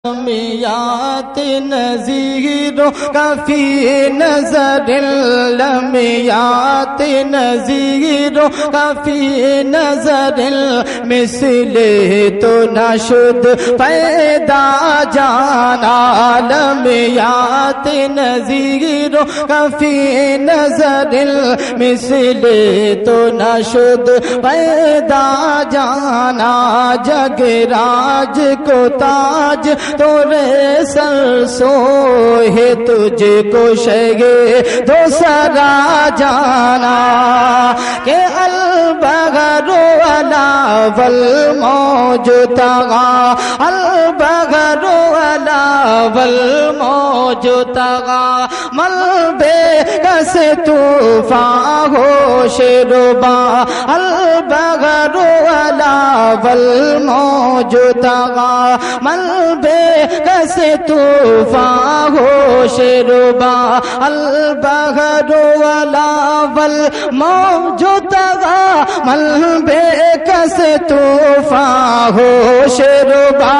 لمیات نذیروں کا فی نظر لمیات نذیروں کا فی نظر مثل تو نہ شد پیدا جانا لمیات نذیروں کا فی نظر مثل تو نہ شد پیدا جانا جگ راج کو تاج تورے سر سو ہے تجھ کو شگے دوسرا جانا کہ البغر علا والموج تغا البغر علا والموج تغا مل بے کس طوفان ہو شربا البغر علا والموج تغا مل بے کیسے طوفان ہو شربا البحر علا والموج تغا مل بے کیسے طوفان ہو شربا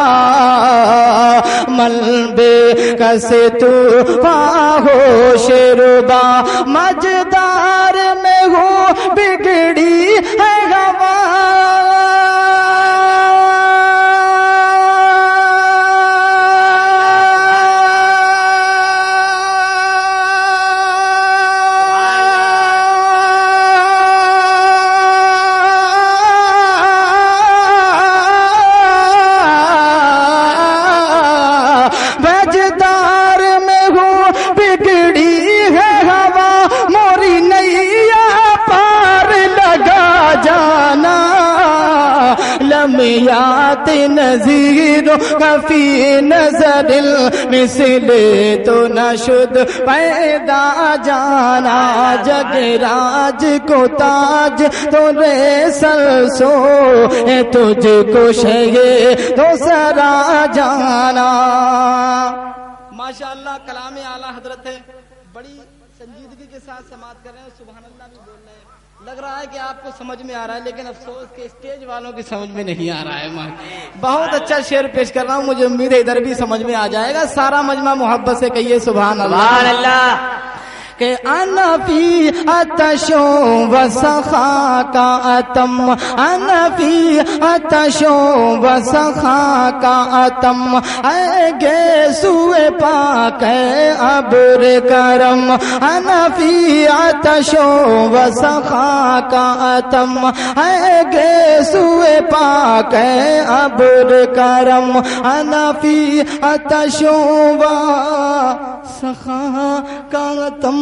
مل بے کیسے طوفان ہو شربا مجدار میں ہو بگڑی ہے ہوا لمیات نذیروں کا فی نظر مثل تو نہ شد پیدا جانا جگ راج کو تاج تورے سر سو ہے تجھ کو شگے دوسرا جانا. ماشاءاللہ کلام اعلیٰ حضرت ہے، بڑی سنجیدگی کے ساتھ سماعت کر رہے ہیں، سبحان اللہ بھی بول رہے ہیں. لگ رہا ہے کہ آپ کو سمجھ میں آ رہا ہے، لیکن افسوس کہ اسٹیج والوں کی سمجھ میں نہیں آ رہا ہے. بہت اچھا شعر پیش کر رہا ہوں، مجھے امید ہے ادھر بھی سمجھ میں آ جائے گا. سارا مجمع محبت سے کہیے سبحان اللہ. سبحان اللہ. کہ انا فی عطشوں و سخا کا اتم انا فی عطشوں و سخا کا اتم اے گیسوئے پاک ہے ابر کرم انا فی عطشوں و سخا کا اتم اے گیسوئے پاک ہے ابر کرم انا فی عطشوں و سخا کا اتم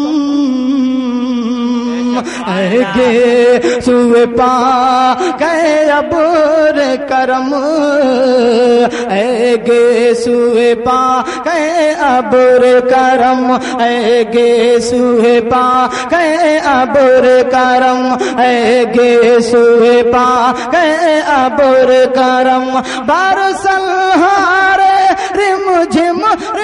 اے گے سوئے پا کہ ابر کرم اے گے سوئے پا کہ ابر کرم اے گے سوئے پا کہ ابر کرم اے گے سوئے پا کہ ابر کرم بارسل ہارے رم جھم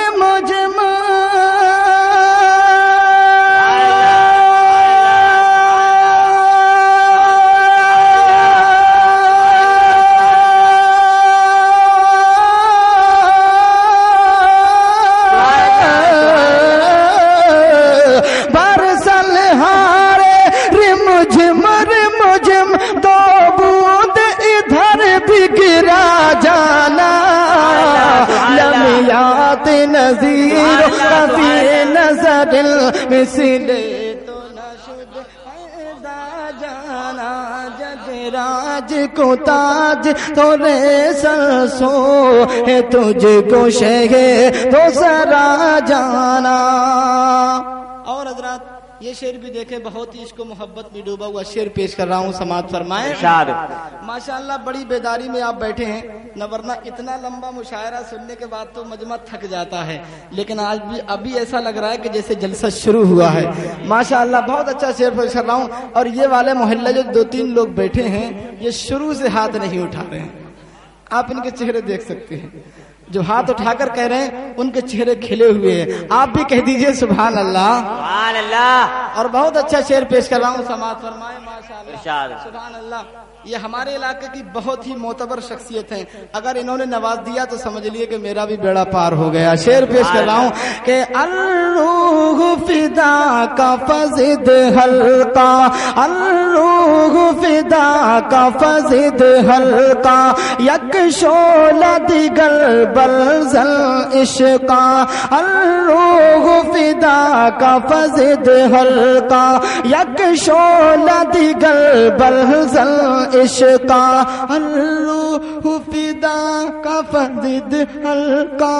لمیات نذیروں کا فی نظر مثل تو نہ شد پیدا جانا جگ راج کو تاج تورے سر سو ہے تجھ کو شگے دوسرا جانا. اور حضرات یہ شعر بھی دیکھیں، بہت ہی عشق و محبت میں ڈوبا ہوا شعر پیش کر رہا ہوں، سماعت فرمائیں. ماشاءاللہ بڑی بیداری میں آپ بیٹھے ہیں، نہ ورنہ اتنا لمبا مشاعرہ سننے کے بعد تو مجمع تھک جاتا ہے، لیکن آج بھی ابھی ایسا لگ رہا ہے کہ جیسے جلسہ شروع ہوا ہے. ماشاءاللہ بہت اچھا شعر پیش کر رہا ہوں. اور یہ والے محلہ جو 2-3 لوگ بیٹھے ہیں، یہ شروع سے ہاتھ نہیں اٹھا رہے ہیں، آپ ان کے چہرے دیکھ سکتے ہیں. جو ہاتھ اٹھا کر کہہ رہے ہیں ان کے چہرے کھلے ہوئے ہیں. آپ بھی کہہ دیجئے سبحان اللہ. سبحان اللہ. اور بہت اچھا شعر پیش کر رہا ہوں، سماعت فرمائے ماشاءاللہ ارشاد۔ سبحان اللہ۔ یہ ہمارے علاقے کی بہت ہی معتبر شخصیت ہیں، اگر انہوں نے نواز دیا تو سمجھ لیے کہ میرا بھی بیڑا پار ہو گیا۔ شعر پیش کر رہا ہوں کہ الروح فدا کا فزد حلقہ، الروح فدا کا فزد حلقہ، یک شعلہ دیگر بلزل عشقہ، الروح فدا کا فزد حلقہ، یک شعلہ دیگر بلزل عشقہ، الروح فدا کا فزد حلقہ،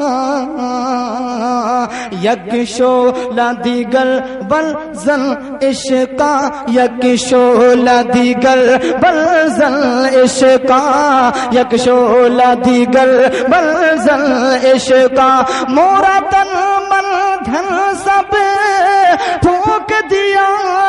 یک شعلہ دیگر بلزل عشقہ، یک شعلہ دیگر بلزل عشقہ، یک شعلہ دیگر بلزل عشقہ، مورا تن من دھن سب پھونک دیا،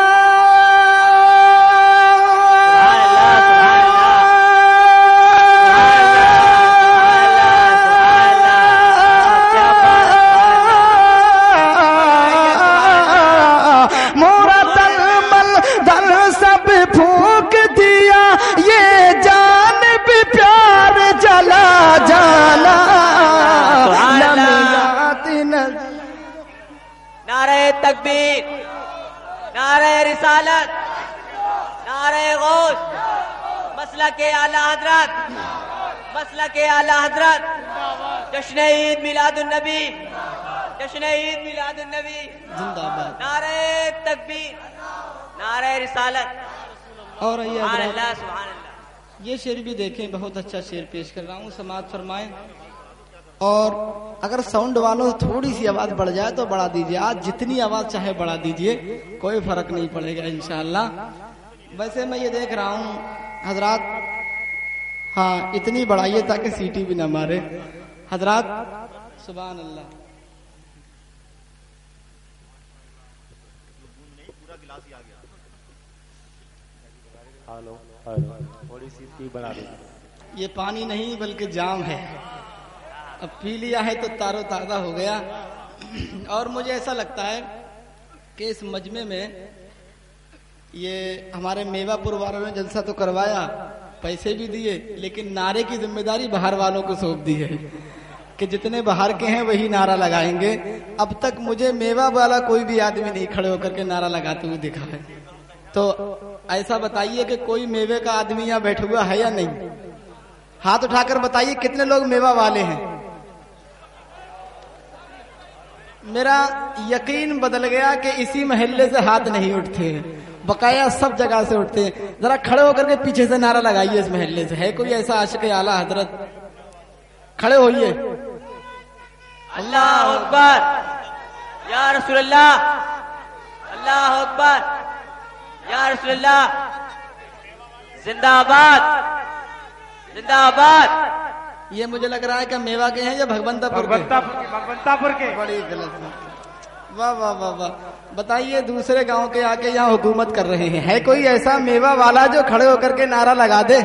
نعرہ تکبیر، نعرہ رسالت، نعرہ غوث، مسلک اعلی حضرت، مسلک اعلی حضرت، جشن عید میلاد النبی، جشن عید میلاد النبی، زندہ باد، نعرہ تکبیر، نعرہ رسالت، اور یہ سبحان حضرات اللہ سبحان اللہ۔ یہ شعر بھی دیکھیں، بہت اچھا شعر پیش کر رہا ہوں، سماعت فرمائیں۔ اور اگر ساؤنڈ والوں تھوڑی سی آواز بڑھ جائے تو بڑھا دیجئے، آج جتنی آواز چاہے بڑھا دیجئے، کوئی فرق نہیں پڑے گا انشاءاللہ۔ ویسے میں یہ دیکھ رہا ہوں حضرات، ہاں اتنی بڑھائیے تاکہ سیٹی بھی نہ مارے حضرات، سبحان اللہ۔ تھوڑی سی بڑھا دیں۔ یہ پانی نہیں بلکہ جام ہے، اب پی لیا ہے تو تارو تازہ ہو گیا۔ اور مجھے ایسا لگتا ہے کہ اس مجمع میں یہ ہمارے میوا پور والوں نے جلسہ تو کروایا، پیسے بھی دیے، لیکن نعرے کی ذمہ داری باہر والوں کو سونپ دی ہے کہ جتنے باہر کے ہیں وہی نعرہ لگائیں گے۔ اب تک مجھے میوا والا کوئی بھی آدمی نہیں کھڑے ہو کر کے نعرہ لگاتے ہوئے دکھا ہے، تو ایسا بتائیے کہ کوئی میوے کا آدمی یہاں بیٹھا ہوا ہے یا نہیں؟ ہاتھ اٹھا کر بتائیے کتنے لوگ میوا والے ہیں۔ میرا یقین بدل گیا کہ اسی محلے سے ہاتھ نہیں اٹھتے، بقایا سب جگہ سے اٹھتے ہیں۔ ذرا کھڑے ہو کر کے پیچھے سے نعرہ لگائیے اس محلے سے، ہے کوئی ایسا عاشق اعلیٰ حضرت؟ کھڑے ہوئیے۔ اللہ اکبر، یا رسول اللہ، اللہ اکبر، یا رسول اللہ، زندہ آباد، زندہ آباد۔ یہ مجھے لگ رہا ہے کہ میوا کے ہیں یا بھگونتا پور کے؟ بھگونتا پور کے۔ بڑی غلط بات، واہ واہ واہ واہ۔ بتائیے دوسرے گاؤں کے آ کے یہاں حکومت کر رہے ہیں، ہے کوئی ایسا میوا والا جو کھڑے ہو کر کے نعرہ لگا دے؟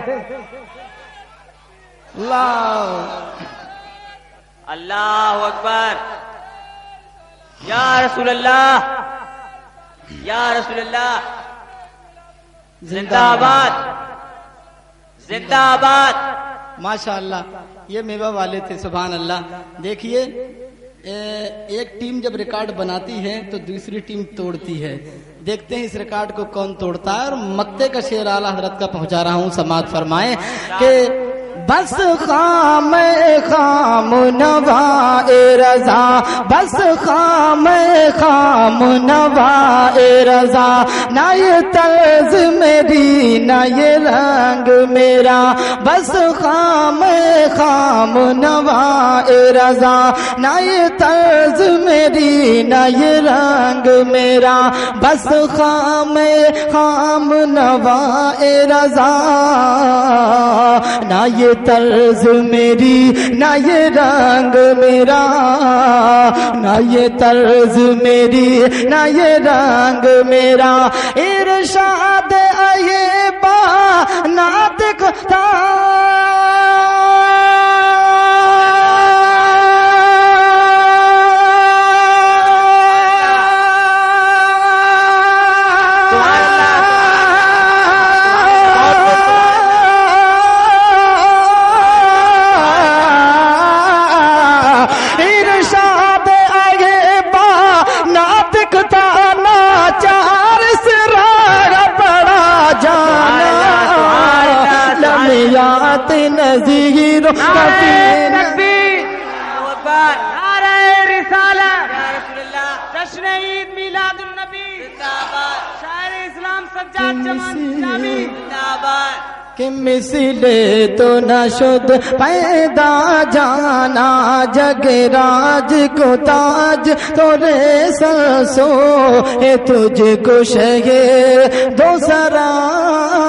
اللہ اکبر، یا رسول اللہ، یا رسول اللہ، زندہ آباد، زندہ آباد۔ ماشاء اللہ، یہ میوا والے تھے، سبحان اللہ۔ دیکھیے ایک ٹیم جب ریکارڈ بناتی ہے تو دوسری ٹیم توڑتی ہے، دیکھتے ہیں اس ریکارڈ کو کون توڑتا ہے۔ اور مکتے کا شعر اعلیٰ حضرت کا پہنچا رہا ہوں، سماعت فرمائیں کہ بس خام خام نوائے رضا، بس خام خام نوائے رضا، نہ یہ طرز میری نہ یہ رنگ میرا، بس خام خام نوائے رضا، نہ یہ طرز میری نہ یہ رنگ میرا، بس خام خام نوائے رضا، نہ یہ طرز میری نہ یہ رنگ میرا، نہ یہ طرز میری نہ یہ رنگ میرا، ارشاد آئے با نات کتا بات نظیر نعرہ تکبیر، اللہ اکبر، نعرہ رسالت، یا رسول اللہ، جشن عید میلاد النبی، زندہ باد، شاعر اسلام سجاد جمان اسلامی، زندہ باد، کہ مثل تو نہ شد پیدا جانا جگ راج کو تاج تورے سر سو ہے تجھ کو شہر دو سرا